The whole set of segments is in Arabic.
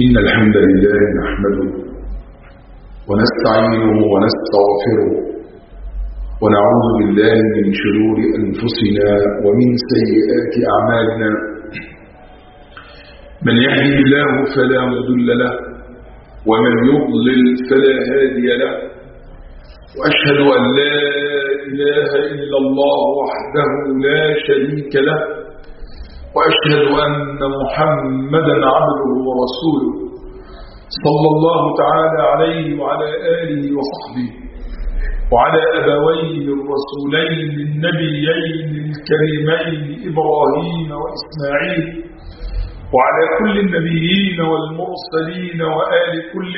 إن الحمد لله نحمده ونستعينه ونستغفره ونعوذ بالله من شرور أنفسنا ومن سيئات أعمالنا. من يهده الله فلا مضل له ومن يضلل فلا هادي له، وأشهد أن لا إله إلا الله وحده لا شريك له، وأشهد أن محمدا عبده ورسوله صلى الله تعالى عليه وعلى آله وصحبه وعلى أبويه الرسولين النبيين الكريمين إبراهيم وإسماعيل وعلى كل النبيين والمرسلين وآل كل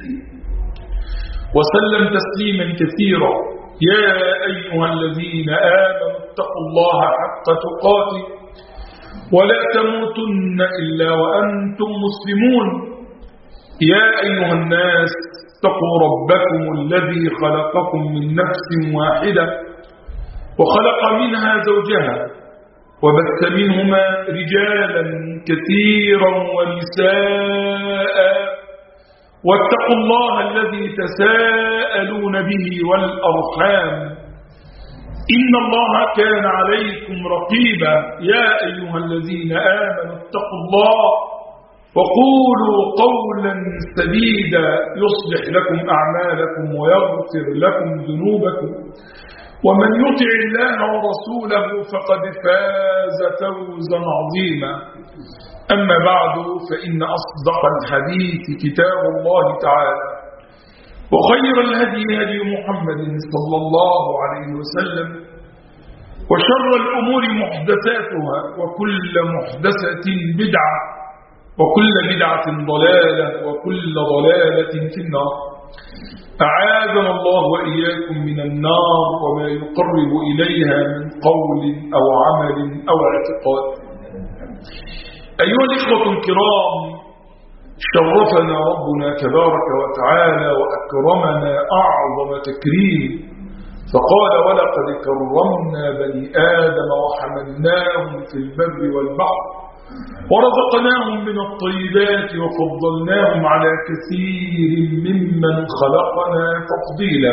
وسلم تسليما كثيرا. يا أيها الذين آمنوا اتقوا الله حق تقاته ولا تموتن إلا وأنتم مسلمون. يا أيها الناس اتقوا ربكم الذي خلقكم من نفس واحدة وخلق منها زوجها وبث منهما رجالا كثيرا ونساء، واتقوا الله الذي تساءلون به والأرحام إن الله كان عليكم رقيبا. يا أيها الذين آمنوا اتقوا الله وقولوا قولا سديدا يصلح لكم أعمالكم ويغفر لكم ذنوبكم، ومن يطع الله ورسوله فقد فاز فوزا عظيما. أما بعد، فإن أصدق الحديث كتاب الله تعالى، وخير الهدي هدي محمد صلى الله عليه وسلم، وشر الأمور محدثاتها، وكل محدثة بدعة، وكل بدعة ضلالة، وكل ضلالة في النار. أعاذنا الله وإياكم من النار وما يقرب إليها من قول أو عمل أو اعتقاد. أيها الإخوة الكرام، شرفنا ربنا تبارك وتعالى وأكرمنا أعظم تكريم، فقال: ولقد كرمنا بني آدم وحملناهم في البر والبحر ورزقناهم من الطيبات وفضلناهم على كثير ممن خلقنا تفضيلا.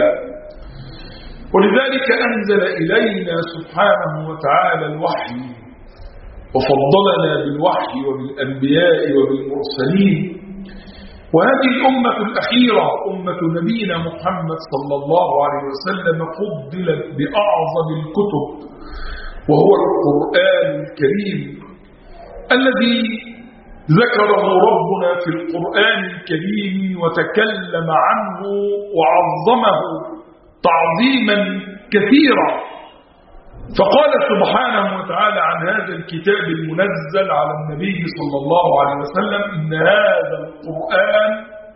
ولذلك أنزل إلينا سبحانه وتعالى الوحي، وفضلنا بالوحي وبالأنبياء وبالمرسلين. وهذه الأمة الأخيرة أمة نبينا محمد صلى الله عليه وسلم فضلت بأعظم الكتب، وهو القرآن الكريم الذي ذكره ربنا في القرآن الكريم وتكلم عنه وعظمه تعظيما كثيرا. فقال سبحانه وتعالى عن هذا الكتاب المنزل على النبي صلى الله عليه وسلم: إن هذا القرآن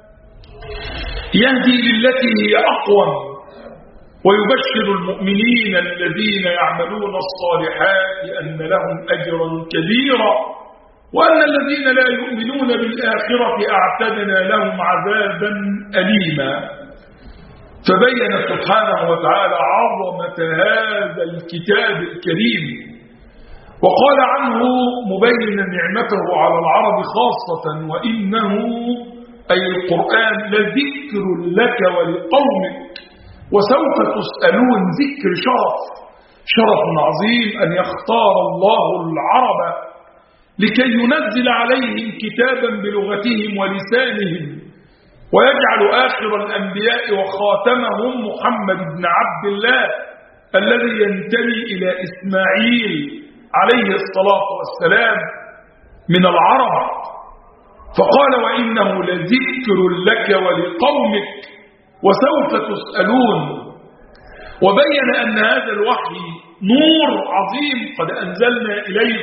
يهدي للتي هي أقوم ويبشر المؤمنين الذين يعملون الصالحات أن لهم أجرا كبيرا، وأن الذين لا يؤمنون بالآخرة أعتدنا لهم عذابا أليما. فبين سبحانه وتعالى عظمة هذا الكتاب الكريم، وقال عنه مبينا نعمته على العرب خاصة: وإنه أي القرآن لذكر لك ولقومك وسوف تسألون. ذكر شرف عظيم أن يختار الله العرب لكي ينزل عليهم كتابا بلغتهم ولسانهم، ويجعل آخر الأنبياء وخاتمهم محمد بن عبد الله الذي ينتمي إلى إسماعيل عليه الصلاة والسلام من العرب. فقال: وإنه لذكر لك ولقومك وسوف تسألون. وبين أن هذا الوحي نور عظيم. قد أنزلنا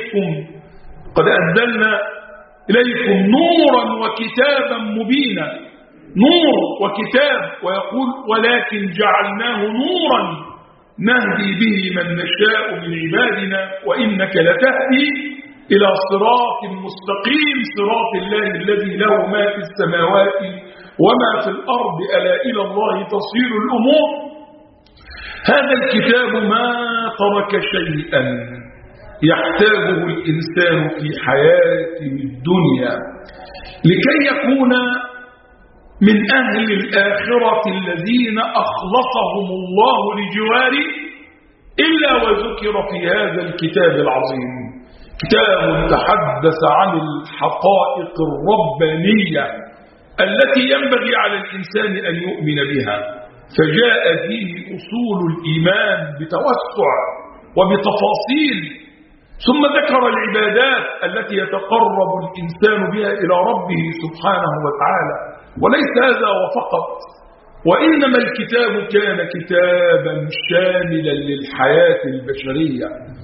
إليكم نورا وكتابا مبينا. نور وكتاب، ويقول: ولكن جعلناه نورا نهدي به من نشاء من عبادنا وإنك لتهدي إلى صراط مستقيم، صراط الله الذي له ما في السماوات وما في الأرض، ألا إلى الله تصير الأمور. هذا الكتاب ما ترك شيئا يحتاجه الإنسان في حياته الدنيا لكي يكون من أهل الآخرة الذين أخلصهم الله لجواره إلا وذكر في هذا الكتاب العظيم. كتاب تحدث عن الحقائق الربانية التي ينبغي على الإنسان أن يؤمن بها، فجاء فيه أصول الإيمان بتوسع وبتفاصيل، ثم ذكر العبادات التي يتقرب الإنسان بها إلى ربه سبحانه وتعالى. وليس هذا وفقط، وإنما الكتاب كان كتابا شاملا للحياة البشرية،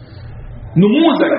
نموذج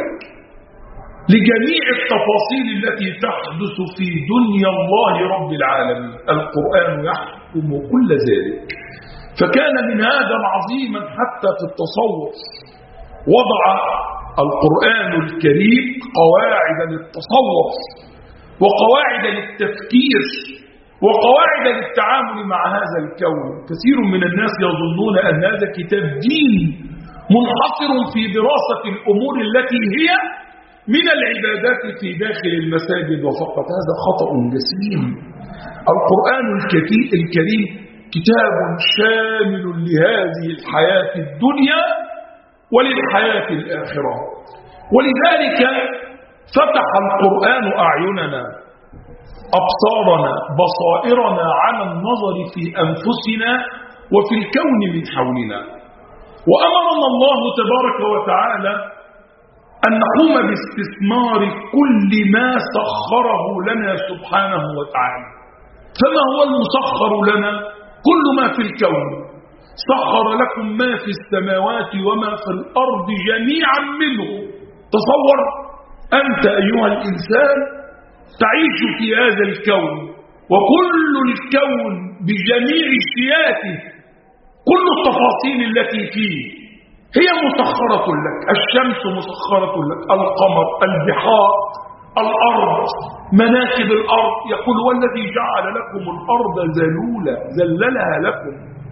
لجميع التفاصيل التي تحدث في دنيا الله رب العالمين. القرآن يحكم كل ذلك، فكان من هذا عظيما حتى في التصور. وضع القرآن الكريم قواعد للتصور وقواعد للتفكير وقواعد للتعامل مع هذا الكون. كثير من الناس يظنون أن هذا كتاب دين منحصر في دراسة الأمور التي هي من العبادات في داخل المساجد وفقط. هذا خطأ جسيم. القرآن الكريم كتاب شامل لهذه الحياة الدنيا وللحياة الآخرة، ولذلك فتح القرآن أعيننا، أبصارنا، بصائرنا على النظر في أنفسنا وفي الكون من حولنا. وأمرنا الله تبارك وتعالى أن نقوم باستثمار كل ما سخره لنا سبحانه وتعالى. فما هو المسخر لنا؟ كل ما في الكون. سخر لكم ما في السماوات وما في الأرض جميعا منه. تصور أنت أيها الإنسان تعيش في هذا الكون، وكل الكون بجميع اشتياته، كل التفاصيل التي فيه هي مسخرة لك. الشمس مسخرة لك، القمر، البحار، الأرض، مناكب الأرض. يقول والذي جعل لكم الأرض ذلولا ذللها لكم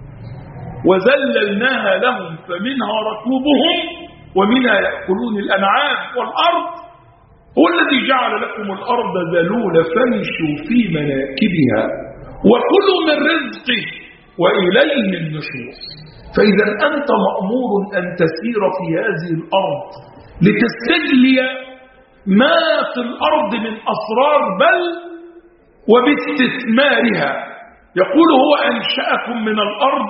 وذللناها لهم فمنها ركوبهم ومنها يأكلون. الأنعام والأرض هو الذي جعل لكم الأرض ذلولا فامشوا في مناكبها وكلوا من رزقه وإليه النشور. فإذا أنت مأمور أن تسير في هذه الأرض لتستجلي ما في الأرض من أسرار، بل وباستثمارها. يقول هو أنشأكم من الأرض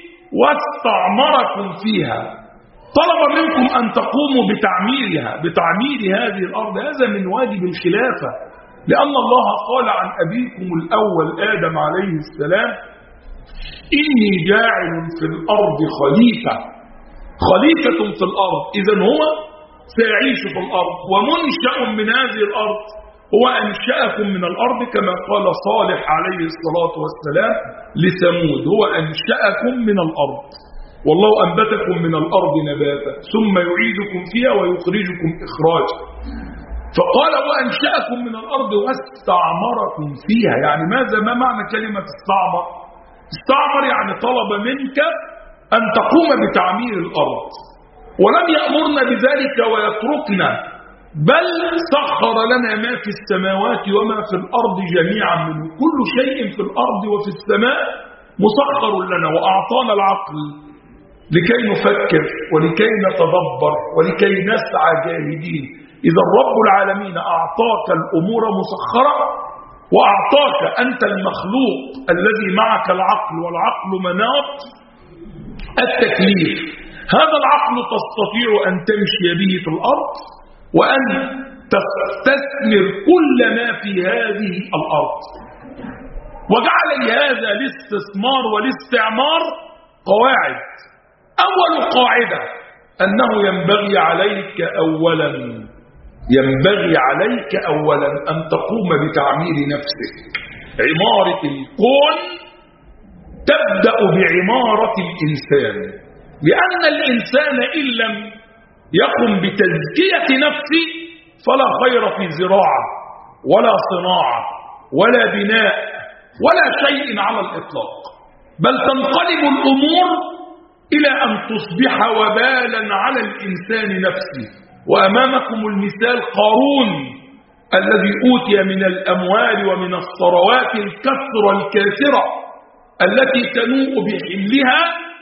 واستعمركم فيها. طلب منكم أن تقوموا بتعمير هذه الأرض. هذا من واجب الخلافة، لأن الله قال عن أبيكم الأول آدم عليه السلام إني جاعل في الأرض خليفة في الأرض. إذن هو سيعيش في الأرض ومنشأ من هذه الأرض. هو أنشأكم من الأرض كما قال صالح عليه الصلاة والسلام لثمود، هو أنشأكم من الأرض والله أنبتكم من الأرض نباتا ثم يعيدكم فيها ويخرجكم إخراجا. فقال وأنشأكم من الأرض واستعمركم فيها. يعني ما معنى كلمة استعمر؟ استعمر يعني طلب منك أن تقوم بتعمير الأرض، ولم يأمرنا بذلك ويتركنا، بل سخر لنا ما في السماوات وما في الأرض جميعا منه. كل شيء في الأرض وفي السماء مسخر لنا، وأعطانا العقل لكي نفكر ولكي نتدبر ولكي نسعى جاهدين. إذا رب العالمين أعطاك الأمور مسخرة، وأعطاك أنت المخلوق الذي معك العقل، والعقل مناط التكليف. هذا العقل تستطيع أن تمشي به في الأرض وأن تستثمر كل ما في هذه الأرض، وجعل لهذا الاستثمار والاستعمار قواعد. أول قاعدة أنه ينبغي عليك أولا أن تقوم بتعمير نفسك. عمارة الكون تبدأ بعمارة الإنسان، لأن الإنسان إن لم يقم بتزكية نفسه فلا خير في زراعة ولا صناعة ولا بناء ولا شيء على الإطلاق، بل تنقلب الأمور إلى أن تصبح وبالا على الإنسان نفسه. وأمامكم المثال قارون الذي أوتي من الأموال ومن الثروات الكثرة الكاثرة التي تنوء بحملها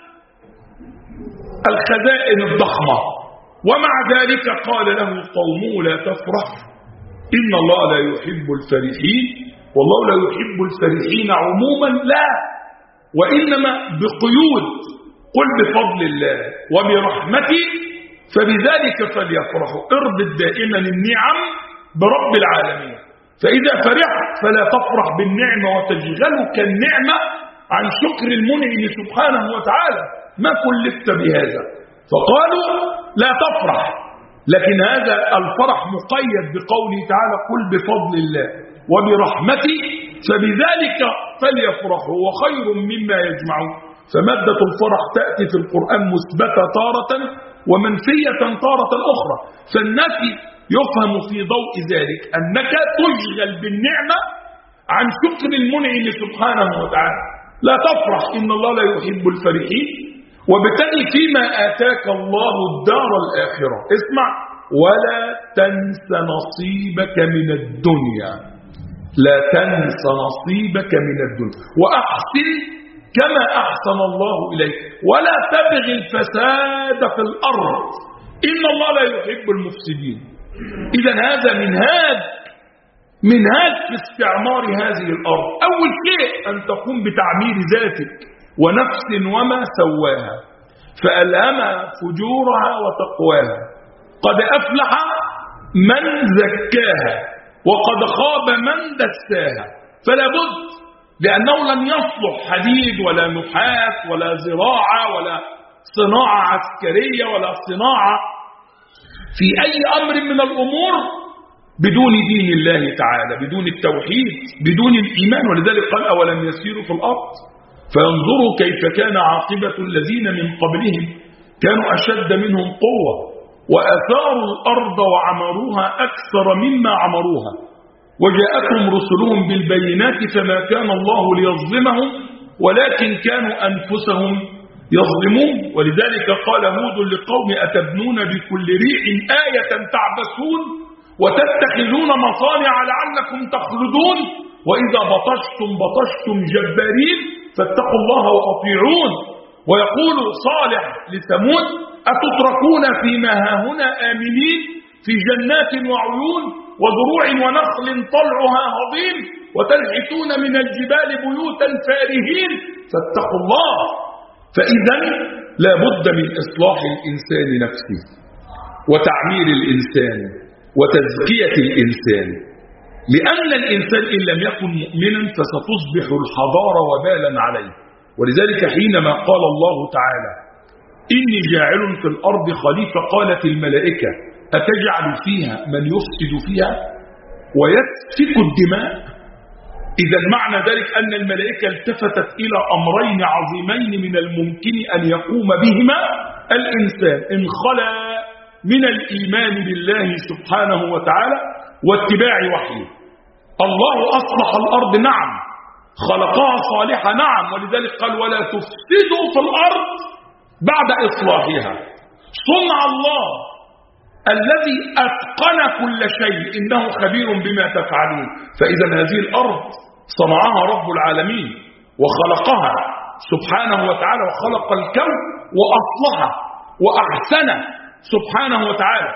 الخزائن الضخمة، ومع ذلك قال له قومه لا تفرح إن الله لا يحب الفرحين. والله لا يحب الفرحين عموما، لا، وإنما بقيود. قل بفضل الله وبرحمته فبذلك فليفرحوا. اربط دائما النعم برب العالمين، فإذا فرحت فلا تفرح بالنعمة وتشغلك النعمة عن شكر المنعم سبحانه وتعالى، ما كلفت بهذا. فقالوا لا تفرح، لكن هذا الفرح مقيد بقوله تعالى قل بفضل الله وبرحمته فبذلك فليفرحوا وخير مما يجمعون. فمادة الفرح تأتي في القرآن مثبتة تارة ومنفية تارة أخرى، فالنفي يفهم في ضوء ذلك أنك تشغل بالنعمة عن شكر المنعم سبحانه وتعالى. لا تفرح إن الله لا يحب الفرحين، وابتغي فيما آتاك الله الدار الآخرة. اسمع، ولا تنس نصيبك من الدنيا، لا تنس نصيبك من الدنيا، وأحسن كما أحسن الله إليك، ولا تبغي الفساد في الأرض إن الله لا يحب المفسدين. إذا هذا منهاج في استعمار هذه الأرض. أول شيء أن تقوم بتعمير ذاتك ونفس وما سواها فألهمها فجورها وتقواها. قد أفلح من زكاها وقد خاب من دساها. فلا بد، لأنه لن يصلح حديد ولا نحاس ولا زراعة ولا صناعة عسكرية ولا صناعة في أي أمر من الأمور بدون دين الله تعالى، بدون التوحيد، بدون الإيمان. ولذلك قال أولم يسيروا في الأرض فينظروا كيف كان عاقبة الذين من قبلهم كانوا أشد منهم قوة وأثاروا الأرض وعمروها أكثر مما عمروها وجاءتهم رسلهم بالبينات فما كان الله ليظلمهم ولكن كانوا أنفسهم يظلمون. ولذلك قال هود لقوم أتبنون بكل ريح آية تعبثون وتتخذون مصانع لعلكم تخلدون وإذا بطشتم جبارين فاتقوا الله وأطيعون. ويقول صالح لثمود أتتركون فيما هاهنا آمنين في جنات وعيون وزروع ونخل طلعها هضيم وتنحتون من الجبال بيوتا فارهين فاتقوا الله. فإذا لا بد من إصلاح الإنسان نفسه وتعمير الإنسان وتزكية الإنسان، لأن الإنسان إن لم يكن مؤمنا فستصبح الحضارة وبالا عليه. ولذلك حينما قال الله تعالى إني جاعل في الأرض خليفة قالت الملائكة أتجعل فيها من يفسد فيها ويسفك الدماء. إذا معنى ذلك أن الملائكة التفتت إلى أمرين عظيمين من الممكن أن يقوم بهما الإنسان إن خلا من الإيمان بالله سبحانه وتعالى واتباع وحيه. الله أصلح الأرض، نعم، خلقها صالحة، نعم، ولذلك قال ولا تفسدوا في الأرض بعد إصلاحها. صنع الله الذي أتقن كل شيء إنه خبير بما تفعلون. فإذا هذه الأرض صنعها رب العالمين وخلقها سبحانه وتعالى وخلق الكون وأصلحها وأحسن سبحانه وتعالى.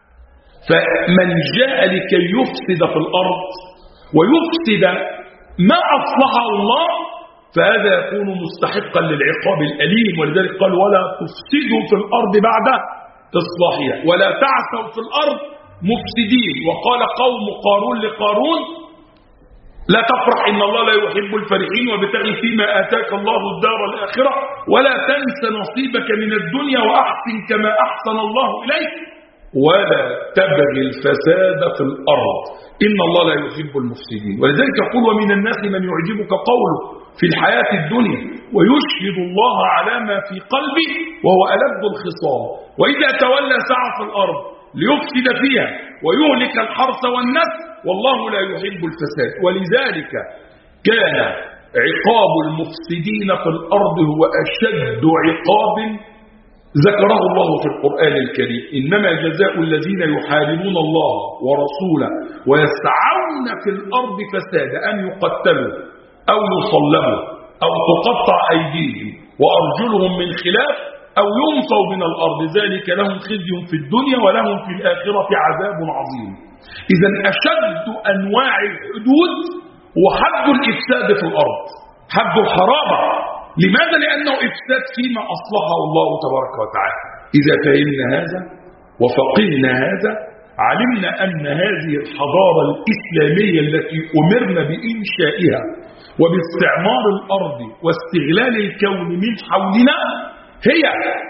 فمن جاء لكي يفسد في الأرض ويفسد ما أصلحه الله فهذا يكون مستحقا للعقاب الأليم. ولذلك قال ولا تفسدوا في الأرض بعد إصلاحها ولا تعثوا في الأرض مفسدين. وقال قوم قارون لقارون لا تفرح إن الله لا يحب الفرحين وابتغي فيما آتاك الله الدار الآخرة ولا تنس نصيبك من الدنيا وأحسن كما أحسن الله إليك ولا تبغي الفساد في الأرض إن الله لا يحب المفسدين. ولذلك يقول ومن الناس من يعجبك قوله في الحياة الدنيا ويشهد الله على ما في قلبه وهو ألد الخصام وإذا تولى سعى في الأرض ليفسد فيها ويهلك الحرث والنسل والله لا يحب الفساد. ولذلك كان عقاب المفسدين في الأرض هو أشد عقاب ذكره الله في القرآن الكريم: إنما جزاء الذين يحاربون الله ورسوله ويسعون في الأرض فسادا أن يقتلوا أو يصلبوا أو تقطع أيديهم وأرجلهم من خلاف أو ينفوا من الأرض، ذلك لهم خزي في الدنيا ولهم في الآخرة عذاب عظيم. إذا أشد أنواع الحدود هو حد الإفساد في الأرض، حد الحرابة. لماذا؟ لأنه إفساد فيما أصلحه الله تبارك وتعالى. إذا فهمنا هذا وفقهنا هذا علمنا أن هذه الحضارة الإسلامية التي أمرنا بإنشائها وباستعمار الأرض واستغلال الكون من حولنا هي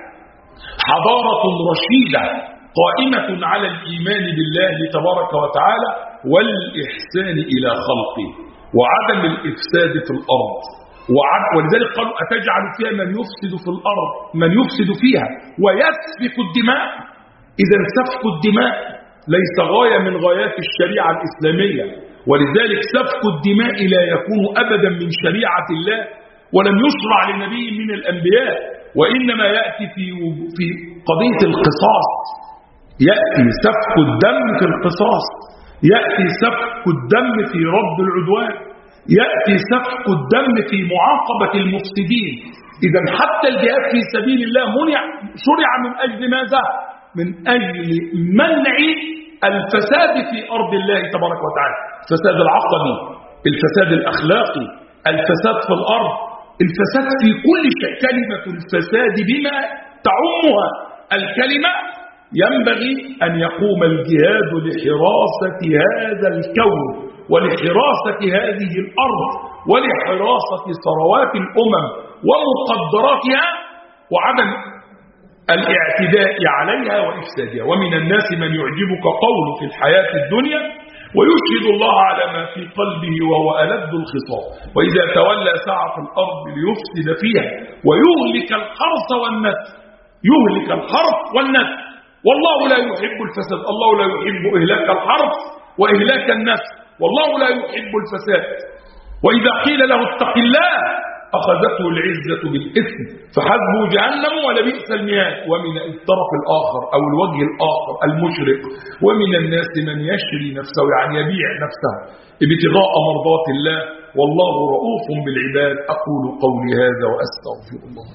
حضارة رشيدة قائمة على الإيمان بالله تبارك وتعالى والإحسان إلى خلقه وعدم الإفساد في الأرض. ولذلك قالوا: أتجعل فيها من يفسد في الأرض من يفسد فيها ويسفك الدماء. إذا سفك الدماء ليس غاية من غايات الشريعة الإسلامية، ولذلك سفك الدماء لا يكون أبدا من شريعة الله ولم يشرع لنبي من الأنبياء، وإنما يأتي في قضية القصاص. يأتي سفك الدم في القصاص، يأتي سفك الدم في رد العدوان، يأتي سفك الدم في معاقبة المفسدين. إذا حتى الجهاد في سبيل الله شرع من أجل ماذا؟ من أجل منع الفساد في أرض الله تبارك وتعالى، الفساد العقدي، الفساد الأخلاقي، الفساد في الأرض، الفساد في كل شيء. كلمة الفساد بما تعمها الكلمة ينبغي أن يقوم الجهاد لحراسة هذا الكون ولحراسة هذه الأرض ولحراسة ثروات الأمم ومقدراتها وعدم الاعتداء عليها وإفسادها. ومن الناس من يعجبك قوله في الحياة الدنيا ويشهد الله على ما في قلبه وهو ألد الخصام، وإذا تولى سعى في الأرض ليفسد فيها ويهلك الحرث والنسل. يهلك الحرث والنسل، والله لا يحب الفساد. الله لا يحب إهلاك الحرث وإهلاك النسل، والله لا يحب الفساد. وإذا قيل له اتق الله أخذته العزة بالإثم فحسبه جهنم ولبئس المهاد. ومن الطرف الآخر أو الوجه الآخر المشرق: ومن الناس من يشري نفسه، يعني يبيع نفسه ابتغاء مرضات الله، والله رؤوف بالعباد. أقول قولي هذا وأستغفر الله.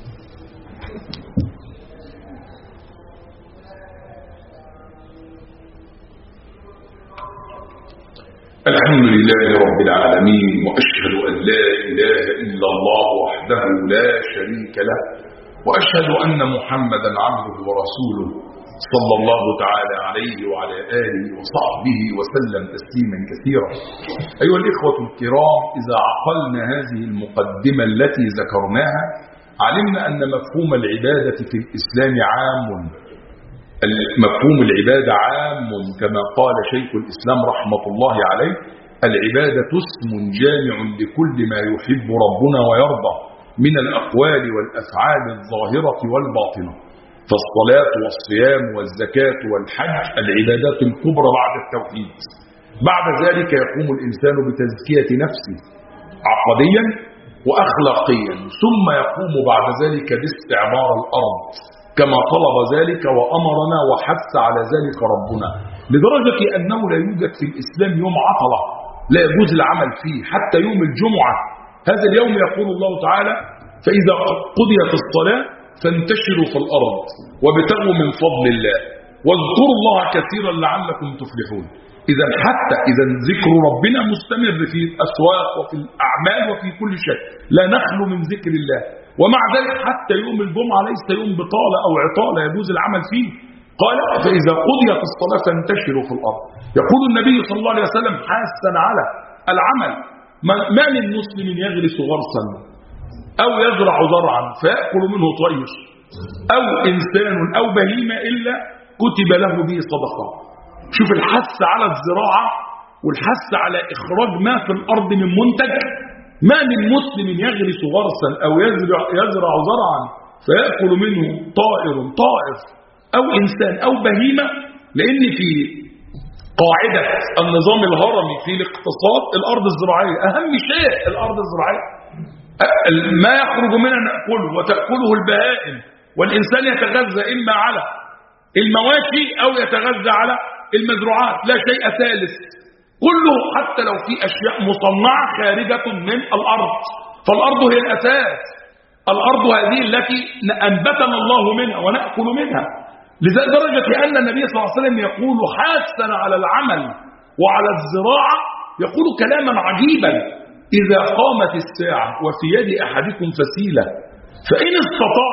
الحمد لله رب العالمين، وأشهد أن لا إله إلا الله وحده لا شريك له، وأشهد أن محمدا عبده ورسوله صلى الله تعالى عليه وعلى آله وصحبه وسلم تسليما كثيرا. أيها الإخوة الكرام، إذا عقلنا هذه المقدمة التي ذكرناها علمنا أن مفهوم العبادة في الإسلام عام. مفهوم العبادة عام كما قال شيخ الإسلام رحمة الله عليه: العبادة اسم جامع لكل ما يحب ربنا ويرضى من الأقوال والأفعال الظاهرة والباطنة. فالصلاة والصيام والزكاة والحج العبادات الكبرى بعد التوحيد. بعد ذلك يقوم الإنسان بتزكية نفسه عقديا وأخلاقيا، ثم يقوم بعد ذلك باستعمار الأرض كما طلب ذلك وأمرنا وحث على ذلك ربنا، لدرجة أنه لا يوجد في الإسلام يوم عطلة لا يجوز العمل فيه، حتى يوم الجمعة. هذا اليوم يقول الله تعالى: فإذا قضيت الصلاة فانتشروا في الأرض وابتغوا من فضل الله واذكروا الله كثيرا لعلكم تفلحون. إذا حتى ذكر ربنا مستمر في الأسواق وفي الأعمال وفي كل شيء، لا نخلو من ذكر الله. ومع ذلك حتى يوم الجمعة ليس يوم بطالة أو عطالة يجوز العمل فيه. قال: فإذا قضيت الصلاة فانتشروا في الأرض. يقول النبي صلى الله عليه وسلم حاسا على العمل: ما من مسلم يغرس غرسا أو يزرع زرعا فيأكل منه طير أو إنسان أو بهيمة إلا كتب له به صدقة. شوف الحث على الزراعة والحث على إخراج ما في الأرض من منتج. ما من مسلم يغرس غرسا أو يزرع زرعا فيأكل منه طائر أو إنسان أو بهيمة. لأن في قاعدة النظام الهرمي في الاقتصاد الأرض الزراعية أهم شيء. الأرض الزراعية ما يخرج منها نأكله وتأكله البهائم والإنسان يتغذى إما على المواشي أو يتغذى على المزروعات، لا شيء ثالث، كله حتى لو في أشياء مصنعة خارجة من الأرض، فالأرض هي الأساس، الأرض هذه التي أنبتنا الله منها ونأكل منها، لدرجة أن النبي صلى الله عليه وسلم يقول حاسا على العمل وعلى الزراعة، يقول كلاما عجيبا: إذا قامت الساعة وفي يد أحدكم فسيلة فإن استطاع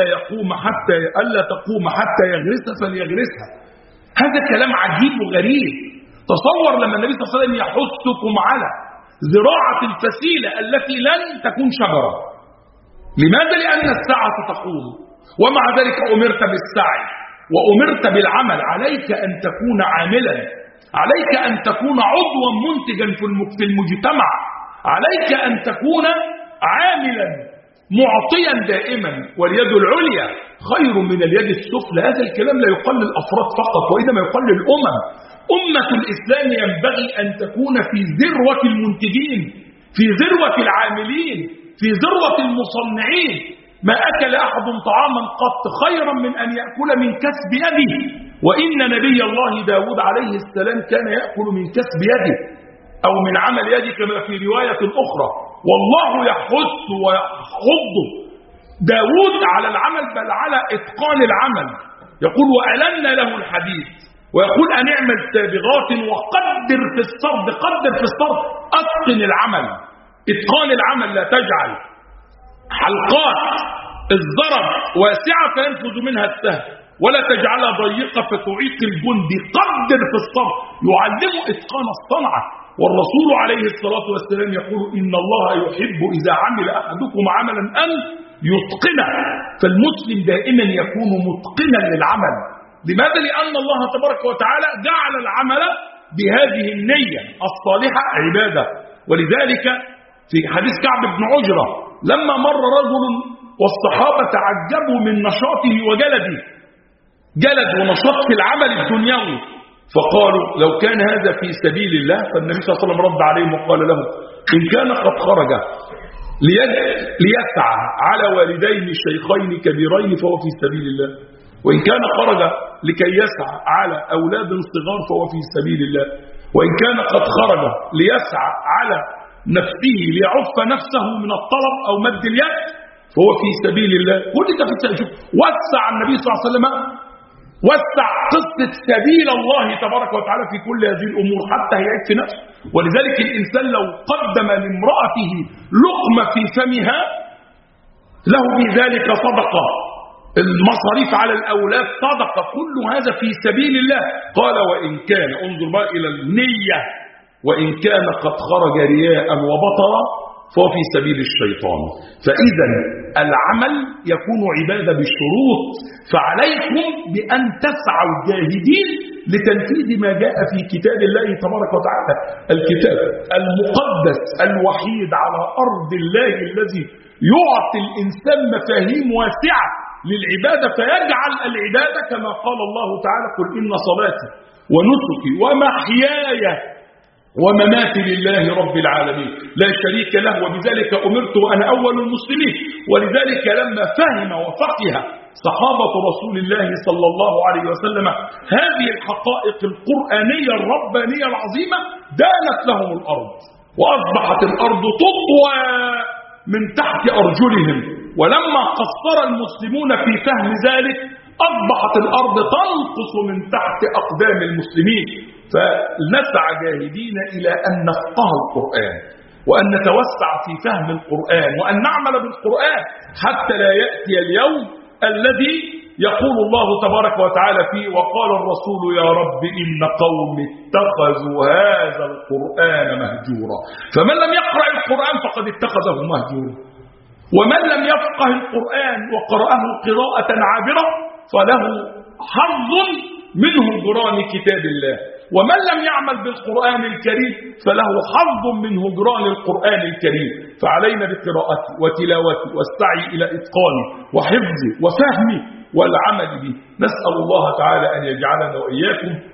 ألا تقوم حتى يغرسها فليغرسها. هذا كلام عجيب وغريب. تصور لما النبي صلى الله عليه وسلم يحثكم على زراعة الفسيلة التي لن تكون شجرة. لماذا؟ لأن الساعة تقوم، ومع ذلك أمرت بالسعي وأمرت بالعمل. عليك أن تكون عاملا، عليك أن تكون عضوا منتجا في المجتمع، عليك أن تكون عاملا معطيا دائما، واليد العليا خير من اليد السفلى. هذا الكلام لا يقل الأفراد فقط وإنما يقل الأمم. أمة الإسلام ينبغي أن تكون في ذروة المنتجين، في ذروة العاملين، في ذروة المصنعين. ما أكل أحد طعاما قط خيرا من أن يأكل من كسب يده، وإن نبي الله داود عليه السلام كان يأكل من كسب يده أو من عمل يده كما في رواية أخرى. والله يحث ويحض داود على العمل، بل على إتقان العمل. يقول: وألنا له الحديث، ويقول: أن اعمل سابغات وقدر في الصرد. قدر في الصرد، أتقن العمل، إتقان العمل. لا تجعل حلقات الزرب واسعة فينفذ منها السهم، ولا تجعلها ضيقة فتعيق الجندي. قدر في الصرد، يعلم إتقان الصنعة. والرسول عليه الصلاة والسلام يقول: إن الله يحب إذا عمل أحدكم عملا أن يتقنه. فالمسلم دائما يكون متقنا للعمل. لماذا؟ لأن الله تبارك وتعالى جعل العمل بهذه النية الصالحة عبادة. ولذلك في حديث كعب بن عجرة لما مر رجل والصحابة تعجبوا من نشاطه وجلده، جلد ونشاط في العمل الدنيوي، فقالوا: لو كان هذا في سبيل الله. فالنبي صلى الله عليه وسلم رد عليهم وقال لهم: إن كان قد خرج ليسعى على والدين شيخين كبيرين فهو في سبيل الله، وإن كان خرج لكي يسعى على أولاد صغار فهو في سبيل الله، وإن كان قد خرج ليسعى على نفسه ليعف نفسه من الطلب أو مد اليد فهو في سبيل الله. كل ده في سبيل. وسع النبي صلى الله عليه وسلم، وسع قصة سبيل الله تبارك وتعالى في كل هذه الأمور حتى هيعيد في نفسه. ولذلك الإنسان لو قدم لامرأته لقمة في فمها له بذلك صدقة، المصاريف على الأولاد صدقة، كل هذا في سبيل الله. قال: وإن كان، انظر بقى إلى النية، وإن كان قد خرج رياء وبطرا فهو في سبيل الشيطان. فإذا العمل يكون عبادة بالشروط، فعليكم بأن تسعوا جاهدين لتنفيذ ما جاء في كتاب الله تبارك وتعالى، الكتاب المقدس الوحيد على أرض الله الذي يعطي الإنسان مفاهيم واسعة للعبادة، فيجعل العبادة كما قال الله تعالى: قل إن صلاتي ونسكي ومحياي ومماتي لله رب العالمين لا شريك له وبذلك أمرت وأنا أول المسلمين. ولذلك لما فهم وفقه صحابة رسول الله صلى الله عليه وسلم هذه الحقائق القرآنية الربانية العظيمة دانت لهم الأرض، وأصبحت الأرض تطوى من تحت أرجلهم. ولما قصر المسلمون في فهم ذلك أصبحت الأرض تنقص من تحت أقدام المسلمين. فنسعى جاهدين إلى أن نفقه القرآن، وأن نتوسع في فهم القرآن، وأن نعمل بالقرآن حتى لا يأتي اليوم الذي يقول الله تبارك وتعالى فيه: وقال الرسول يا رب إن قوم اتخذوا هذا القرآن مهجورا. فمن لم يقرأ القرآن فقد اتخذه مهجورا، ومن لم يفقه القرآن وقرأه قراءة عابرة فله حظ من هجران كتاب الله، ومن لم يعمل بالقرآن الكريم فله حظ من هجران القرآن الكريم. فعلينا بقراءته وتلاوته والسعي إلى إتقانه وحفظه وفهمه والعمل به. نسأل الله تعالى أن يجعلنا وإياكم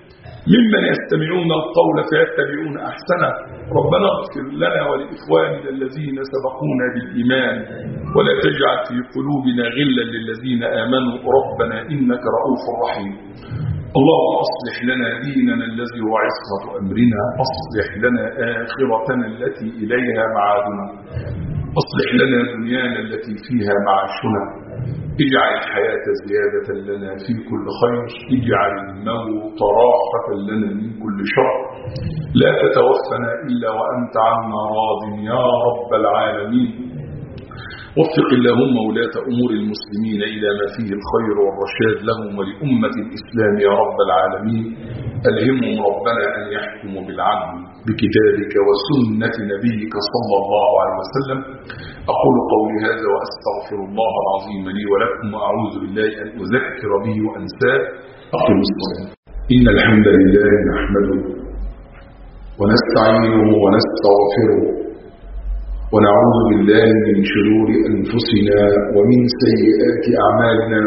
ممن يستمعون القول فيتبعون أحسنه. ربنا اغفر لنا ولإخواننا الذين سبقونا بالإيمان ولا تجعل في قلوبنا غلا للذين آمنوا ربنا إنك رؤوف رحيم. اللهم أصلح لنا ديننا الذي هو عصمة أمرنا، أصلح لنا آخرتنا التي إليها معادنا، أصلح لنا دنيانا التي فيها معاشنا، اجعل الحياة زيادة لنا في كل خير، اجعل الموت راحة لنا من كل شر، لا تتوفنا إلا وأنت عنا راض يا رب العالمين. وفق اللهم ولاة أمور المسلمين إلى ما فيه الخير والرشاد لهم ولأمة الإسلام يا رب العالمين. ألهمهم ربنا أن يحكموا بالعدل بكتابك وسنة نبيك صلى الله عليه وسلم. أقول قولي هذا وأستغفر الله العظيم لي ولكم وأعوذ بالله أن أذكر به وأنساه. أقم الصلاة. إن الحمد لله نحمده ونستعينه ونستغفره ونعوذ بالله من شرور أنفسنا ومن سيئات أعمالنا.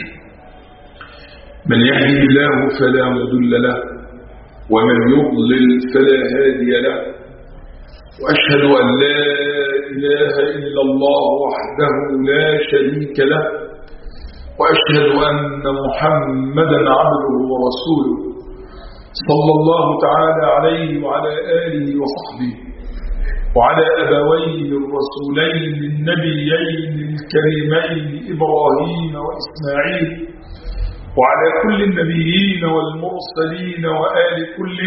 من يهده الله فلا مضل له ومن يضلل فلا هادي له، وأشهد أن لا إله إلا الله وحده لا شريك له، وأشهد أن محمدا عبده ورسوله صلى الله تعالى عليه وعلى آله وصحبه وعلى أبويه الرسولين النبيين الكريمين إبراهيم وإسماعيل وعلى كل النبيين والمرسلين وآل كل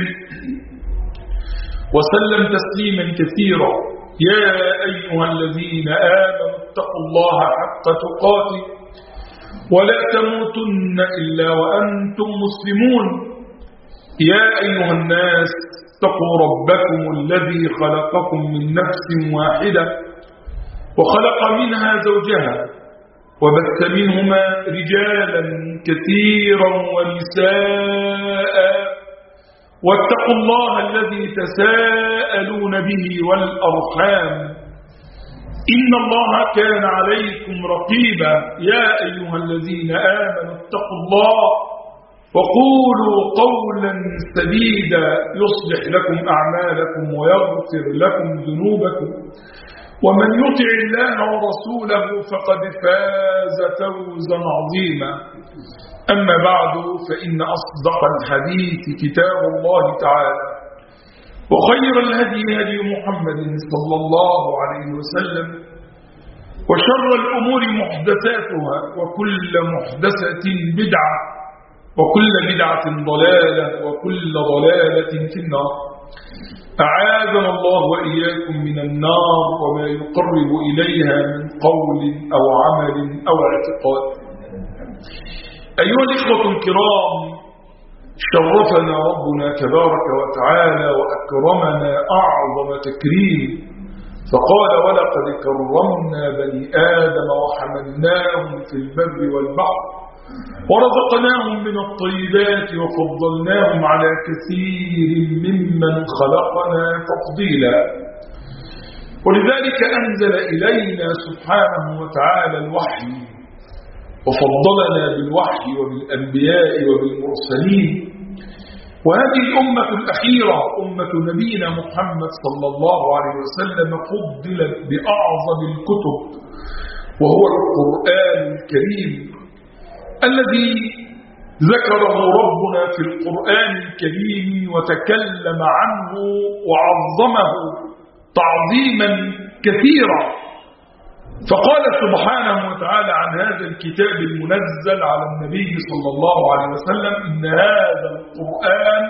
وسلم تسليما كثيرا. يا أيها الذين آمنوا اتقوا الله حق تقاته ولا تموتن إلا وأنتم مسلمون. يا أيها الناس اتقوا ربكم الذي خلقكم من نفس واحدة وخلق منها زوجها وبث منهما رجالا كثيرا ونساء، واتقوا الله الذي تساءلون به والأرحام إن الله كان عليكم رقيبا. يا أيها الذين آمنوا اتقوا الله وقولوا قولا سديدا يصلح لكم أعمالكم ويغفر لكم ذنوبكم، ومن يطع الله ورسوله فقد فاز فوزا عظيما. أما بعد، فإن أصدق الحديث كتاب الله تعالى، وخير الهدي هدي محمد صلى الله عليه وسلم، وشر الأمور محدثاتها، وكل محدثة بدعة، وكل بدعة ضلالة، وكل ضلالة في النار. أعاذنا الله وإياكم من النار وما يقرب إليها من قول أو عمل أو اعتقاد. أيها الإخوة الكرام، شرفنا ربنا تبارك وتعالى وأكرمنا أعظم تكريم، فقال ولقد كرمنا بني آدم وحملناهم في البر والبحر ورزقناهم من الطيبات وفضلناهم على كثير ممن خلقنا تفضيلا. ولذلك أنزل إلينا سبحانه وتعالى الوحي وفضلنا بالوحي وبالأنبياء وبالمرسلين. وهذه الأمة الأخيرة أمة نبينا محمد صلى الله عليه وسلم فضلت بأعظم الكتب، وهو القرآن الكريم الذي ذكره ربنا في القرآن الكريم وتكلم عنه وعظمه تعظيما كثيرا. فقال سبحانه وتعالى عن هذا الكتاب المنزل على النبي صلى الله عليه وسلم: إن هذا القرآن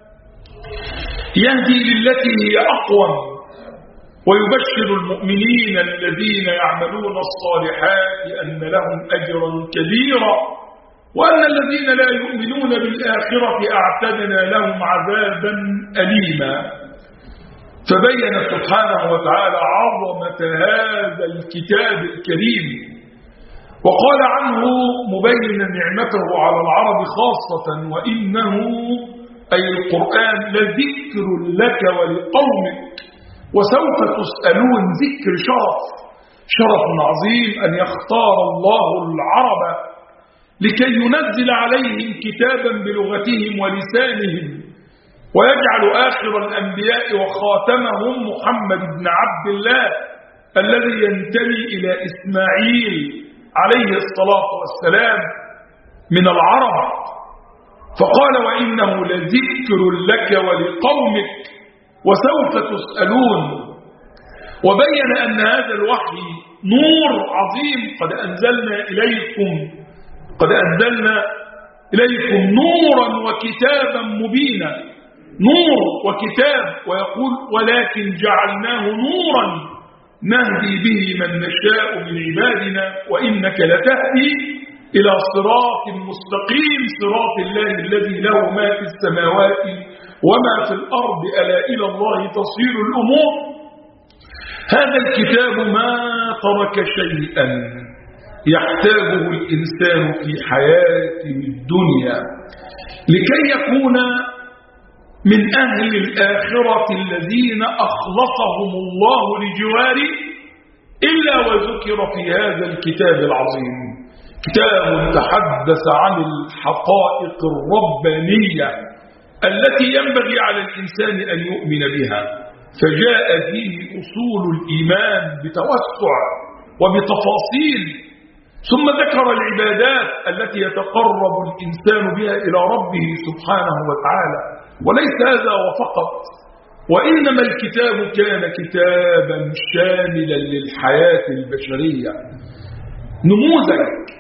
يهدي للتي هي أقوم ويبشر المؤمنين الذين يعملون الصالحات أن لهم أجرا كبيرا وأن الذين لا يؤمنون بالآخرة أعتدنا لهم عذابا أليما. فبين سبحانه وتعالى عظمة هذا الكتاب الكريم، وقال عنه مبينا نعمته على العرب خاصة: وإنه أي القرآن لذكر لك ولقومك وسوف تسألون. ذكر شرف عظيم أن يختار الله العرب لكي ينزل عليهم كتابا بلغتهم ولسانهم ويجعل آخر الأنبياء وخاتمهم محمد بن عبد الله الذي ينتمي إلى إسماعيل عليه الصلاة والسلام من العرب، فقال وإنه لذكر لك ولقومك وسوف تسألون. وبين أن هذا الوحي نور عظيم قد أنزلنا إليكم نورا وكتابا مبينا، نور وكتاب، ويقول ولكن جعلناه نورا نهدي به من نشاء من عبادنا وإنك لتهدي إلى صراط مستقيم، صراط الله الذي له ما في السماوات وما في الأرض، ألا إلى الله تصير الأمور. هذا الكتاب ما ترك شيئا يحتاجه الإنسان في حياته الدنيا لكي يكون من أهل الآخرة الذين أخلصهم الله لجواره إلا وذكر في هذا الكتاب العظيم. كتاب تحدث عن الحقائق الربانية التي ينبغي على الإنسان أن يؤمن بها، فجاء فيه أصول الإيمان بتوسع وبتفاصيل، ثم ذكر العبادات التي يتقرب الإنسان بها إلى ربه سبحانه وتعالى. وليس هذا وفقط، وإنما الكتاب كان كتابا شاملا للحياة البشرية، نموذج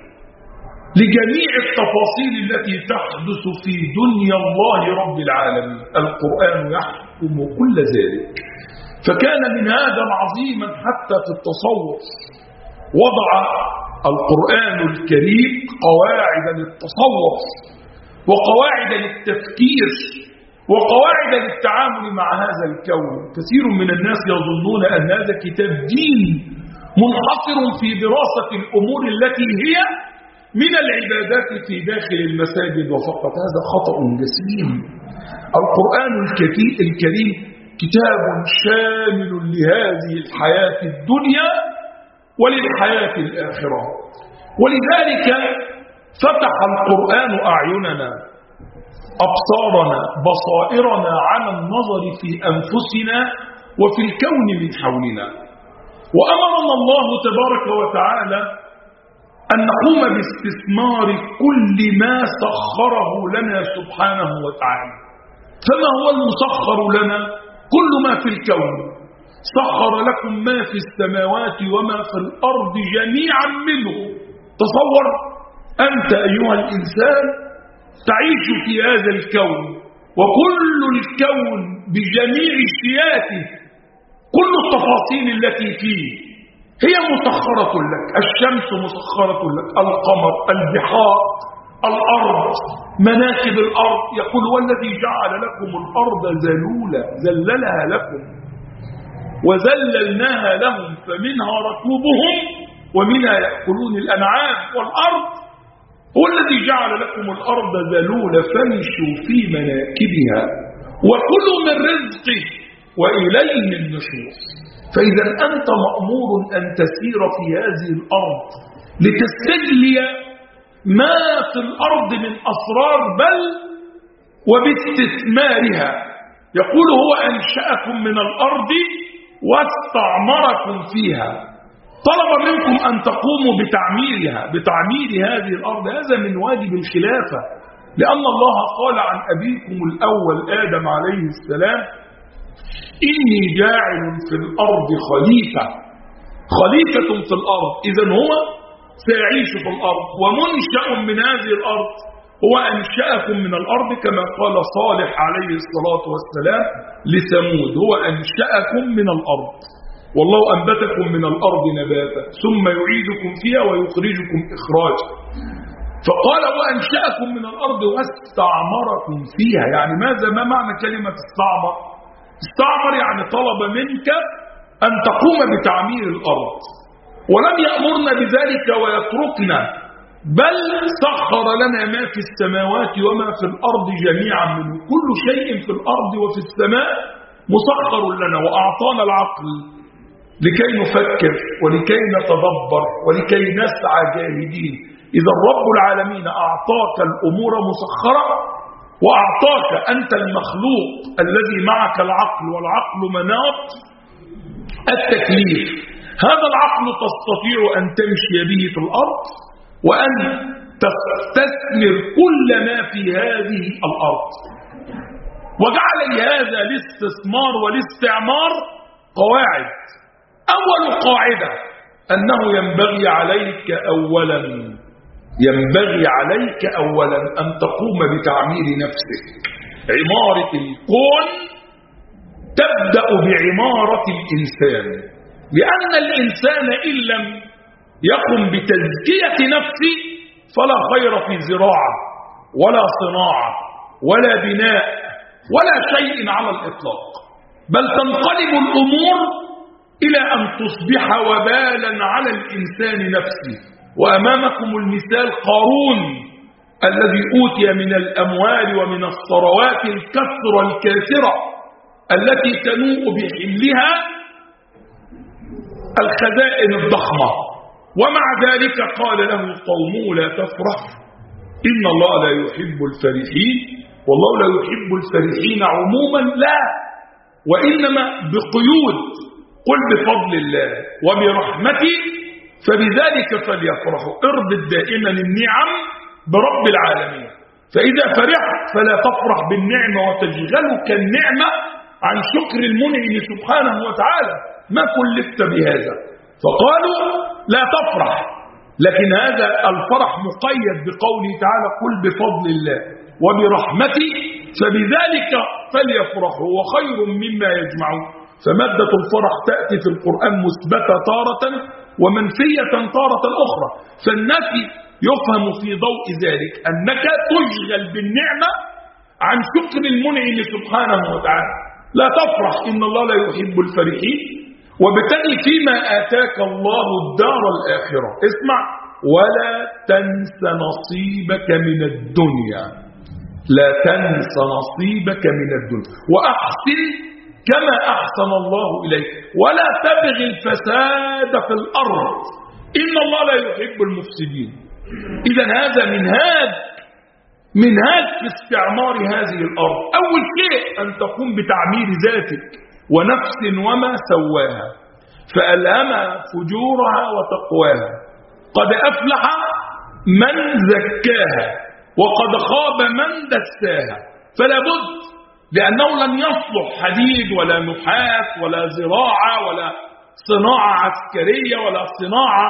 لجميع التفاصيل التي تحدث في دنيا الله رب العالمين. القرآن يحكم كل ذلك، فكان من هذا عظيما حتى في التصور. وضع القرآن الكريم قواعد للتصور وقواعد للتفكير وقواعد للتعامل مع هذا الكون. كثير من الناس يظنون أن هذا كتاب دين منحصر في دراسة الأمور التي هي من العبادات في داخل المساجد وفقط. هذا خطأ جسيم. القرآن الكريم كتاب شامل لهذه الحياة الدنيا وللحياة الآخرة، ولذلك فتح القرآن أعيننا، أبصارنا، بصائرنا على النظر في أنفسنا وفي الكون من حولنا. وأمرنا الله تبارك وتعالى أن نقوم باستثمار كل ما سخره لنا سبحانه وتعالى. فما هو المسخر لنا؟ كل ما في الكون. سخر لكم ما في السماوات وما في الأرض جميعا منه. تصور أنت أيها الإنسان تعيش في هذا الكون، وكل الكون بجميع اشتياته، كل التفاصيل التي فيه هي مسخرة لك. الشمس مسخرة لك، القمر، البحار، الأرض، مناكب الأرض. يقول والذي جعل لكم الأرض ذلولا، ذللها لكم وذللناها لهم فمنها ركوبهم ومنها يأكلون. الأنعام والأرض هو الذي جعل لكم الأرض ذلولا فامشوا في مناكبها وكلوا من رزقه وإليه النشور. فإذا أنت مأمور أن تسير في هذه الأرض لتستجلي ما في الأرض من أسرار، بل وباستثمارها. يقول هو أنشأكم من الأرض واستعمركم فيها، طلب منكم أن تقوموا بتعمير هذه الأرض. هذا من واجب الخلافة، لأن الله قال عن أبيكم الأول آدم عليه السلام إني جاعل في الأرض خليفة في الأرض. إذن هو سيعيش في الأرض ومنشأ من هذه الأرض. هو أنشأكم من الأرض كما قال صالح عليه الصلاة والسلام لثمود، هو أنشأكم من الأرض والله أنبتكم من الأرض نباتا ثم يعيدكم فيها ويخرجكم إخراجا. فقال وأنشأكم من الأرض واستعمركم فيها. يعني ما معنى كلمة استعمر؟ استعمر يعني طلب منك أن تقوم بتعمير الأرض، ولم يأمرنا بذلك ويتركنا، بل سخر لنا ما في السماوات وما في الأرض جميعا منه. كل شيء في الأرض وفي السماء مسخر لنا، وأعطانا العقل لكي نفكر ولكي نتدبر ولكي نسعى جاهدين. إذا رب العالمين أعطاك الأمور مسخرة، وأعطاك أنت المخلوق الذي معك العقل، والعقل مناط التكليف. هذا العقل تستطيع أن تمشي به في الأرض وأن تستثمر كل ما في هذه الأرض، وجعل لهذا الاستثمار والاستعمار قواعد. أول قاعدة أنه ينبغي عليك أولا أن تقوم بتعمير نفسك. عمارة الكون تبدأ بعمارة الإنسان، لأن الإنسان إن لم يقم بتزكية نفسه فلا خير في زراعة ولا صناعة ولا بناء ولا شيء على الإطلاق، بل تنقلب الأمور إلى أن تصبح وبالا على الإنسان نفسه. وأمامكم المثال قارون الذي أوتي من الأموال ومن الثروات الكثرة الكاثرة التي تنوء بحملها الخزائن الضخمة، ومع ذلك قال له قومه لا تفرح إن الله لا يحب الفرحين. والله لا يحب الفرحين عموما، لا، وإنما بقيود. قل بفضل الله وبرحمته فبذلك فليفرحوا. اربط دائما النعم برب العالمين، فإذا فرحت فلا تفرح بالنعمة وتشغلك النعمة عن شكر المنعم سبحانه وتعالى، ما كلفت بهذا. فقالوا لا تفرح، لكن هذا الفرح مقيد بقوله تعالى قل بفضل الله وبرحمته فبذلك فليفرحوا وخير مما يجمعون. فمادة الفرح تأتي في القرآن مثبتة تارة ومنفية تارة أخرى، فالنفي يفهم في ضوء ذلك أنك تشغل بالنعمة عن شكر المنعم سبحانه وتعالى. لا تفرح إن الله لا يحب الفرحين، وابتغي فيما آتاك الله الدار الآخرة. اسمع، ولا تنس نصيبك من الدنيا، لا تنس نصيبك من الدنيا، وأحسن كما أحسن الله إليك، ولا تبغي الفساد في الأرض إن الله لا يحب المفسدين. إذا هذا منهاج في استعمار هذه الأرض. أول شيء أن تقوم بتعمير ذاتك ونفس وما سواها فألهمها فجورها وتقواها. قد أفلح من زكاها وقد خاب من دساها. فلا بد، لأنه لن يصلح حديد ولا نحاس ولا زراعة ولا صناعة عسكرية ولا صناعة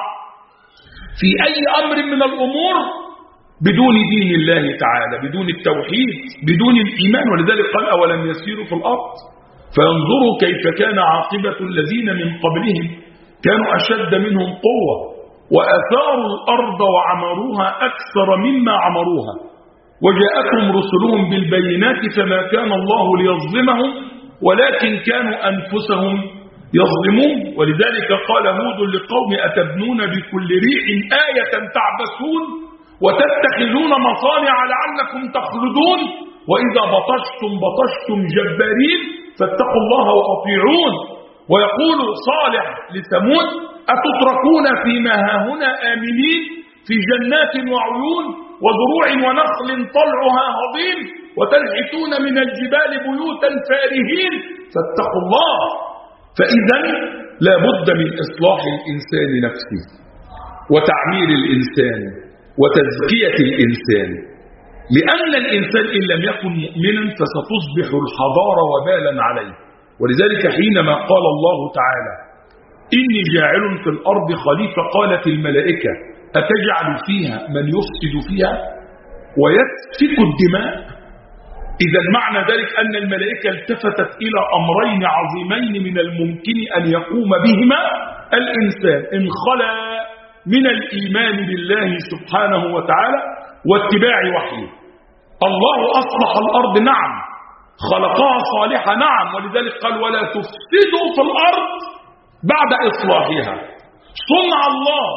في أي أمر من الأمور بدون دين الله تعالى، بدون التوحيد، بدون الإيمان. ولذلك قال أولم يسيروا في الأرض فينظروا كيف كان عاقبة الذين من قبلهم كانوا أشد منهم قوة وأثاروا الأرض وعمروها أكثر مما عمروها وجاءتهم رسلهم بالبينات فما كان الله ليظلمهم ولكن كانوا أنفسهم يظلمون. ولذلك قال هود لقوم أتبنون بكل ريح آية تعبثون وتتخذون مصانع لعلكم تخلدون وإذا بطشتم جبارين فاتقوا الله وأطيعون. ويقول صالح لثمود أتتركون فيما هاهنا آمنين في جنات وعيون وزروع ونخل طلعها هضيم وتنحتون من الجبال بيوتا فارهين فاتقوا الله. فإذا لا بد من إصلاح الإنسان نفسه وتعمير الإنسان وتزكية الإنسان، لأن الإنسان إن لم يكن مؤمنا فستصبح الحضارة وبالا عليه. ولذلك حينما قال الله تعالى إني جاعل في الأرض خليفة قالت الملائكة أتجعل فيها من يفسد فيها ويسفك الدماء. إذا معنى ذلك أن الملائكة التفتت إلى أمرين عظيمين من الممكن أن يقوم بهما الإنسان إن خلا من الإيمان بالله سبحانه وتعالى واتباع وحيه. الله أصلح الأرض، نعم، خلقها صالحة، نعم، ولذلك قال ولا تفسدوا في الأرض بعد إصلاحها. صنع الله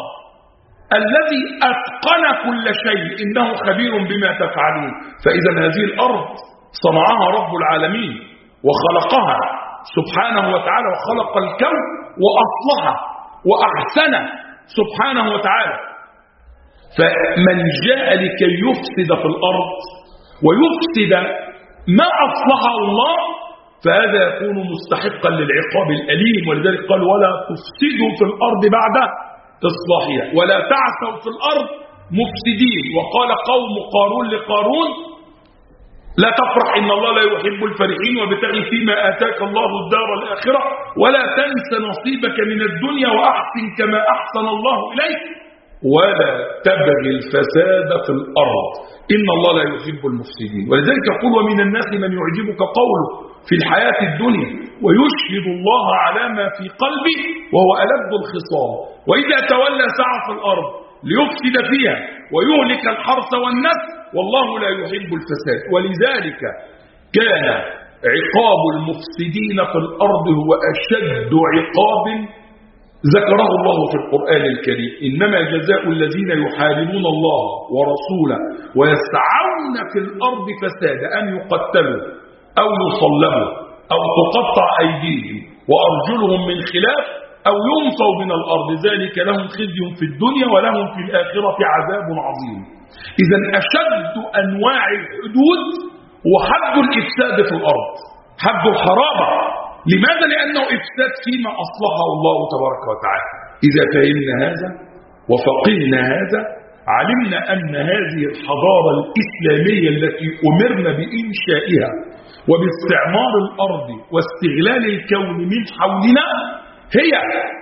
الذي أتقن كل شيء إنه خبير بما تفعلون. فإذا هذه الأرض صنعها رب العالمين وخلقها سبحانه وتعالى وخلق الكون وأصلحه وأحسنه سبحانه وتعالى. فمن جاء لكي يفسد في الأرض ويفسد ما أصلحه الله فهذا يكون مستحقا للعقاب الأليم. ولذلك قال ولا تفسدوا في الأرض بعد إصلاحها ولا تعثوا في الأرض مفسدين. وقال قوم قارون لقارون لا تفرح إن الله لا يحب الفرحين وابتغ فيما آتاك الله الدار الآخرة ولا تنس نصيبك من الدنيا وأحسن كما أحسن الله إليك ولا تبغ الفساد في الأرض إن الله لا يحب المفسدين. ولذلك يقول ومن الناس من يعجبك قوله في الحياة الدنيا ويشهد الله على ما في قلبه وهو ألد الخصام وإذا تولى سعى في الأرض ليفسد فيها ويهلك الحرث والنسل والله لا يحب الفساد. ولذلك كان عقاب المفسدين في الأرض هو أشد عقاب ذكره الله في القرآن الكريم إنما جزاء الذين يحاربون الله ورسوله ويسعون في الأرض فسادا أن يقتلوا أو يصلبوا أو تقطع أيديهم وأرجلهم من خلاف أو ينفوا من الأرض ذلك لهم خزي في الدنيا ولهم في الآخرة عذاب عظيم. إذا أشد أنواع الحدود هو حد الإفساد في الأرض حد الحرابة. لماذا؟ لأنه إفساد فيما أصلحه الله تبارك وتعالى. إذا فهمنا هذا وفقهنا هذا علمنا أن هذه الحضارة الإسلامية التي أمرنا بإنشائها وباستعمار الأرض واستغلال الكون من حولنا هي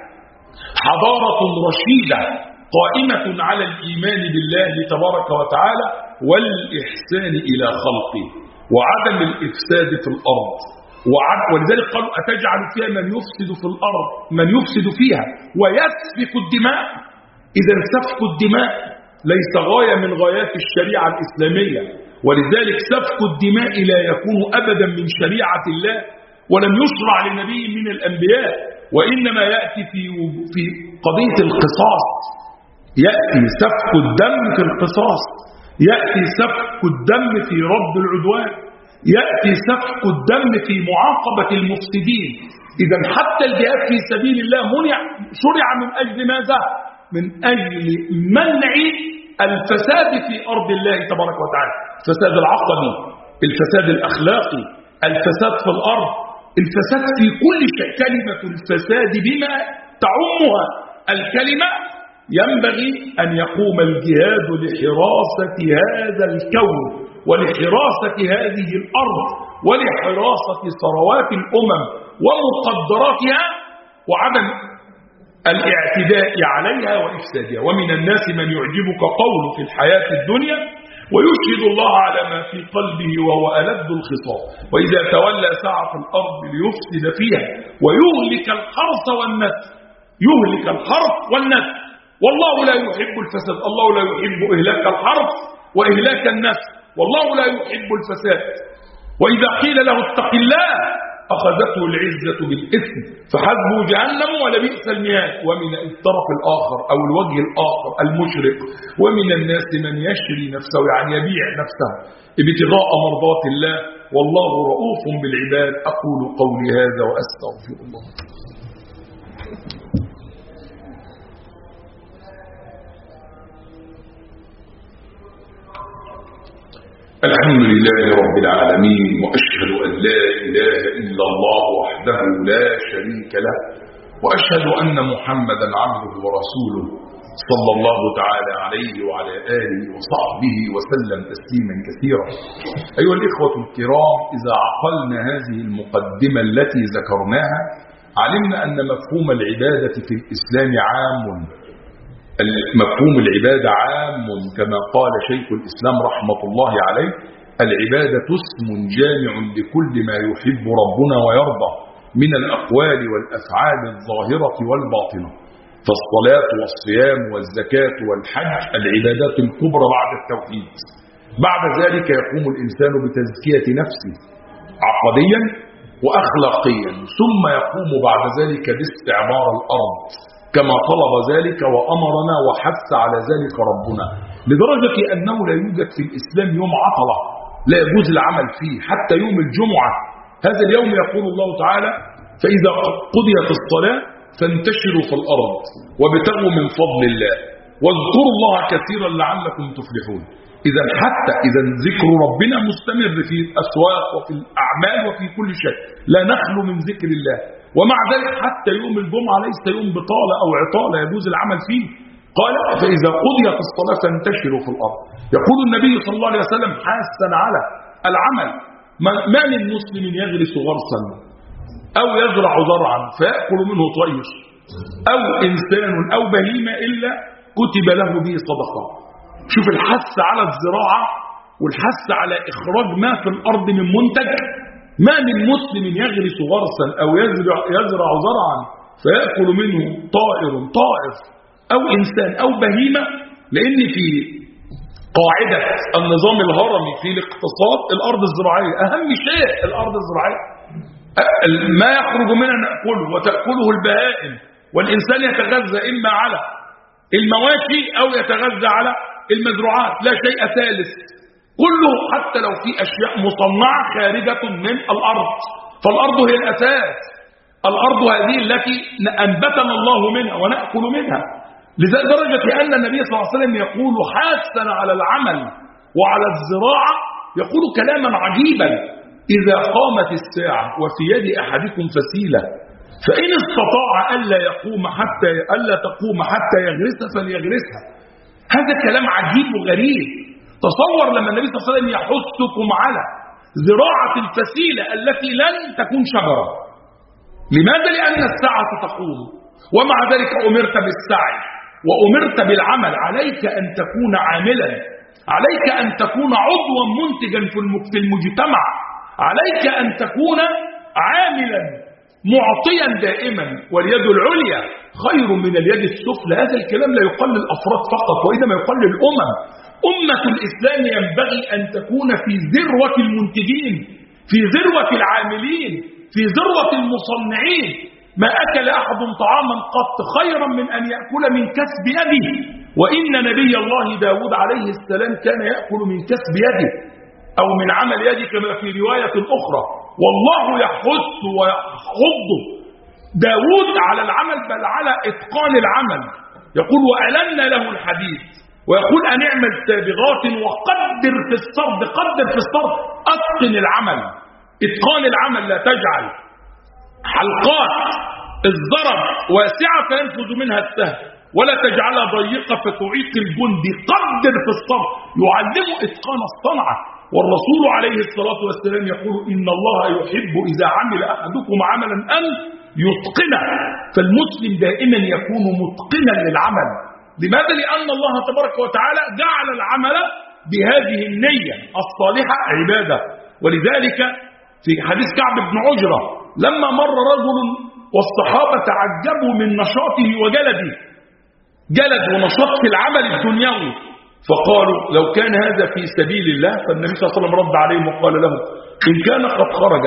حضارة رشيدة قائمة على الإيمان بالله تبارك وتعالى والإحسان إلى خلقه وعدم الإفساد في الأرض. ولذلك قالوا أتجعل فيها من يفسد في الأرض من يفسد فيها ويسفك الدماء. إذا سفك الدماء ليس غاية من غايات الشريعة الإسلامية ولذلك سفك الدماء لا يكون أبدا من شريعة الله ولم يشرع لنبي من الأنبياء وإنما يأتي في قضية القصاص. يأتي سفك الدم في القصاص يأتي سفك الدم في رد العدوان يأتي سفك الدم في معاقبة المفسدين. إذا حتى الجهاد في سبيل الله شرع من أجل ماذا؟ من أجل منع الفساد في أرض الله تبارك وتعالى الفساد العقدي الفساد الأخلاقي الفساد في الأرض الفساد في كل شيء. كلمة الفساد بما تعمها الكلمة ينبغي أن يقوم الجهاد لحراسة هذا الكون ولحراسة هذه الأرض ولحراسة ثروات الأمم ومقدراتها وعدم الاعتداء عليها وإفسادها. ومن الناس من يعجبك قوله في الحياة الدنيا ويشهد الله على ما في قلبه وهو ألد الخصام وإذا تولى سعى في الأرض ليفسد فيها ويهلك الحرث والنسل يهلك الحرث والنسل والله لا يحب الفساد. الله لا يحب إهلاك الحرث وإهلاك النسل والله لا يحب الفساد. وإذا قيل له اتق الله أخذته العزة بالإثم فحسبه جهنم ولبئس المهاد. ومن الطرف الآخر أو الوجه الآخر المشرق ومن الناس من يشري نفسه يعني يبيع نفسه ابتغاء مرضات الله والله رؤوف بالعباد. أقول قولي هذا وأستغفر الله. الحمد لله رب العالمين وأشهد أن لا إله إلا الله وحده لا شريك له وأشهد أن محمدا عبده ورسوله صلى الله تعالى عليه وعلى آله وصحبه وسلم تسليما كثيرا. أيها الإخوة الكرام إذا عقلنا هذه المقدمة التي ذكرناها علمنا أن مفهوم العبادة في الإسلام عام. مفهوم العبادة عام كما قال شيخ الإسلام رحمة الله عليه العبادة اسم جامع لكل ما يحب ربنا ويرضى من الأقوال والأفعال الظاهرة والباطنة. فالصلاة والصيام والزكاة والحج العبادات الكبرى بعد التوحيد. بعد ذلك يقوم الإنسان بتزكية نفسه عقديا وأخلاقيا ثم يقوم بعد ذلك باستعمار الأرض كما طلب ذلك وأمرنا وحث على ذلك ربنا لدرجة أنه لا يوجد في الإسلام يوم عطلة لا يجوز العمل فيه حتى يوم الجمعة. هذا اليوم يقول الله تعالى فإذا قضيت الصلاة فانتشروا في الأرض وابتغوا من فضل الله واذكروا الله كثيرا لعلكم تفلحون. إذا حتى إذا ذكر ربنا مستمر في الأسواق وفي الأعمال وفي كل شيء، لا نخلو من ذكر الله. ومع ذلك حتى يوم الجمعة ليس يوم بطالة أو عطالة يجوز العمل فيه. قال فإذا قضيت الصلاة فانتشروا في الأرض. يقول النبي صلى الله عليه وسلم حاسا على العمل: ما من مسلم يغرس غرسا أو يزرع زرعا فيأكل منه طير أو إنسان أو بهيمة إلا كتب له به صدقة. شوف الحث على الزراعة والحث على إخراج ما في الأرض من منتج. ما من مسلم يغرس غرسا أو يزرع زرعا فيأكل منه طائر أو إنسان أو بهيمة. لأن في قاعدة النظام الهرمي في الاقتصاد الأرض الزراعية أهم شيء. الأرض الزراعية ما يخرج منها نأكله وتأكله البهائم، والإنسان يتغذى إما على المواشي أو يتغذى على المزروعات، لا شيء ثالث. كله حتى لو في أشياء مصنعة خارجة من الأرض، فالأرض هي الأساس. الأرض هذه التي أنبتنا الله منها ونأكل منها. لدرجة أن النبي صلى الله عليه وسلم يقول حاسا على العمل وعلى الزراعة، يقول كلاما عجيبا: إذا قامت الساعة وفي يد أحدكم فسيلة فإن استطاع ألا تقوم حتى يغرسها فليغرسها. هذا كلام عجيب وغريب. تصور لما النبي صلى الله عليه وسلم يحثكم على زراعة الفسيلة التي لن تكون شجرة. لماذا؟ لأن الساعة تقوم، ومع ذلك أمرت بالسعي وأمرت بالعمل. عليك أن تكون عاملا، عليك أن تكون عضوا منتجا في المجتمع، عليك أن تكون عاملا معطيا دائما. واليد العليا خير من اليد السفلى. هذا الكلام لا يقل الأفراد فقط وإنما يقل الأمم. أمة الإسلام ينبغي أن تكون في ذروة المنتجين، في ذروة العاملين، في ذروة المصنعين. ما أكل أحد طعاما قط خيرا من أن يأكل من كسب يده. وإن نبي الله داود عليه السلام كان يأكل من كسب يده أو من عمل يده كما في رواية أخرى. والله يحث ويحض داود على العمل، بل على إتقان العمل. يقول وألنا له الحديث، ويقول أن اعمل سابغات وقدر في الصرد. قدر في الصرد، أتقن العمل. إتقان العمل، لا تجعل حلقات الزرب واسعة فينفذ منها السهم، ولا تجعلها ضيقة فتعيق الجندي. قدر في الصرد، يعلم إتقان الصنعة. والرسول عليه الصلاة والسلام يقول إن الله يحب إذا عمل أحدكم عملا أن يتقنه. فالمسلم دائما يكون متقنا للعمل. لماذا؟ لأن الله تبارك وتعالى جعل العمل بهذه النية الصالحة عبادة. ولذلك في حديث كعب بن عجرة لما مر رجل والصحابة تعجبوا من نشاطه وجلده، جلد ونشاط في العمل الدنيوي، فقالوا لو كان هذا في سبيل الله. فالنبي صلى الله عليه وسلم رد عليهم وقال له إن كان قد خرج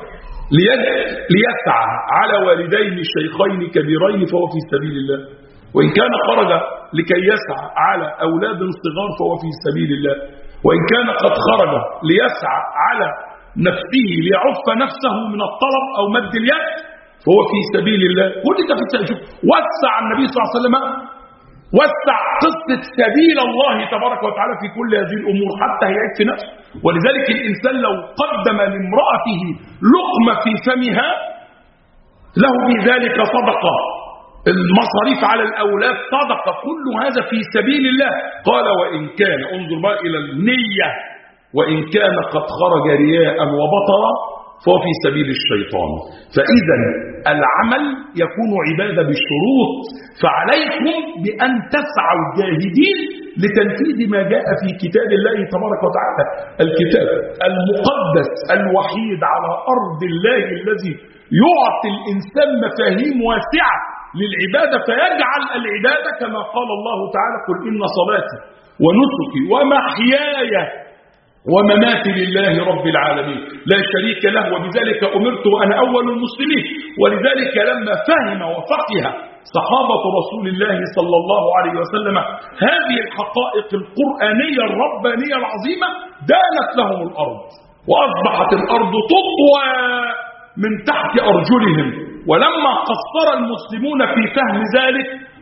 ليسعى على والدين شيخين كبيرين فهو في سبيل الله، وإن كان خرج لكي يسعى على أولاد صغار فهو في سبيل الله، وإن كان قد خرج ليسعى على نفسه ليعف نفسه من الطلب أو مد اليد فهو في سبيل الله. كل ده في سبيل. وسع النبي صلى الله عليه وسلم، وسع قصة سبيل الله تبارك وتعالى في كل هذه الأمور حتى يعيش في نفسه. ولذلك الإنسان لو قدم لامرأته لقمة في فمها له بذلك صدقة، المصاريف على الأولاد صدقة، كل هذا في سبيل الله. قال وإن كان، انظر بقى إلى النية، وإن كان قد خرج رياء وبطرا فهو في سبيل الشيطان. فإذا العمل يكون عبادة بالشروط، فعليكم بأن تسعوا جاهدين لتنفيذ ما جاء في كتاب الله تبارك وتعالى، الكتاب المقدس الوحيد على أرض الله الذي يعطي الإنسان مفاهيم واسعة للعبادة، فيجعل العبادة كما قال الله تعالى قل إن صلاتي ونسكي ومحياي ومماتي لله رب العالمين لا شريك له وبذلك أمرت وأنا أول المسلمين. ولذلك لما فهم وفقه صحابة رسول الله صلى الله عليه وسلم هذه الحقائق القرآنية الربانية العظيمة دانت لهم الأرض، وأصبحت الأرض تطوى من تحت أرجلهم. ولما قصر المسلمون في فهم ذلك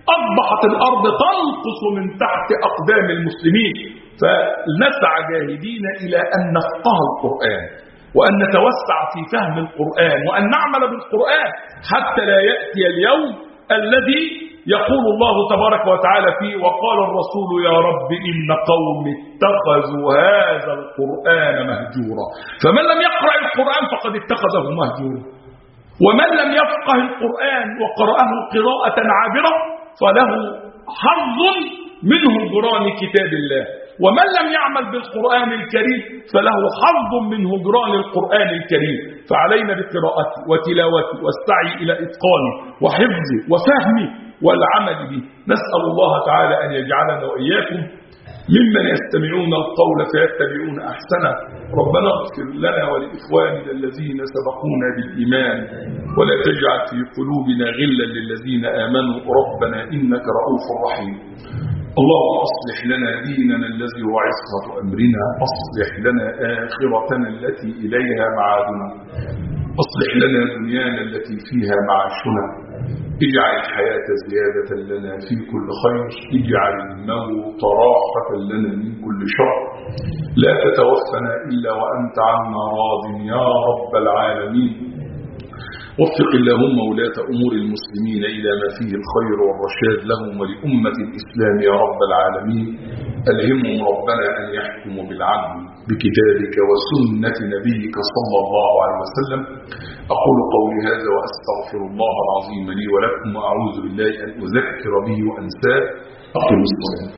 أصبحت الأرض تنقص من تحت أقدام المسلمين. فنسعى جاهدين إلى أن نفقه القرآن وأن نتوسع في فهم القرآن وأن نعمل بالقرآن حتى لا يأتي اليوم الذي يقول الله تبارك وتعالى فيه وقال الرسول يا رب إن قوم اتخذوا هذا القرآن مهجورا. فمن لم يقرأ القرآن فقد اتخذه مهجورا، ومن لم يفقه القرآن وقرأه قراءة عابرة فله حظ من هجران كتاب الله، ومن لم يعمل بالقرآن الكريم فله حظ من هجران القرآن الكريم. فعلينا بقراءته وتلاوته والسعي إلى إتقانه وحفظه وفهمه والعمل به. نسأل الله تعالى أن يجعلنا وإياكم ممن يستمعون القول فيتبعون أحسنه. ربنا اغفر لنا ولإخواننا الذين سبقونا بالإيمان ولا تجعل في قلوبنا غلا للذين آمنوا ربنا إنك رؤوف رحيم. اللهم أصلح لنا ديننا الذي هو عصمة أمرنا، أصلح لنا آخرتنا التي إليها معادنا، أصلح لنا دنيانا التي فيها معاشنا، اجعل الحياة زيادة لنا في كل خير، اجعل الموت راحة لنا من كل شر، لا تتوفنا إلا وأنت عنا راض يا رب العالمين. وفق اللهم ولاة أمور المسلمين إلى ما فيه الخير والرشاد لهم ولأمة الإسلام يا رب العالمين. ألهمهم ربنا أن يحكموا بالعدل بكتابك وسنة نبيك صلى الله عليه وسلم. أقول قولي هذا وأستغفر الله العظيم لي ولكم وأعوذ بالله أن أذكر به وأنساه. أقم الصلاة.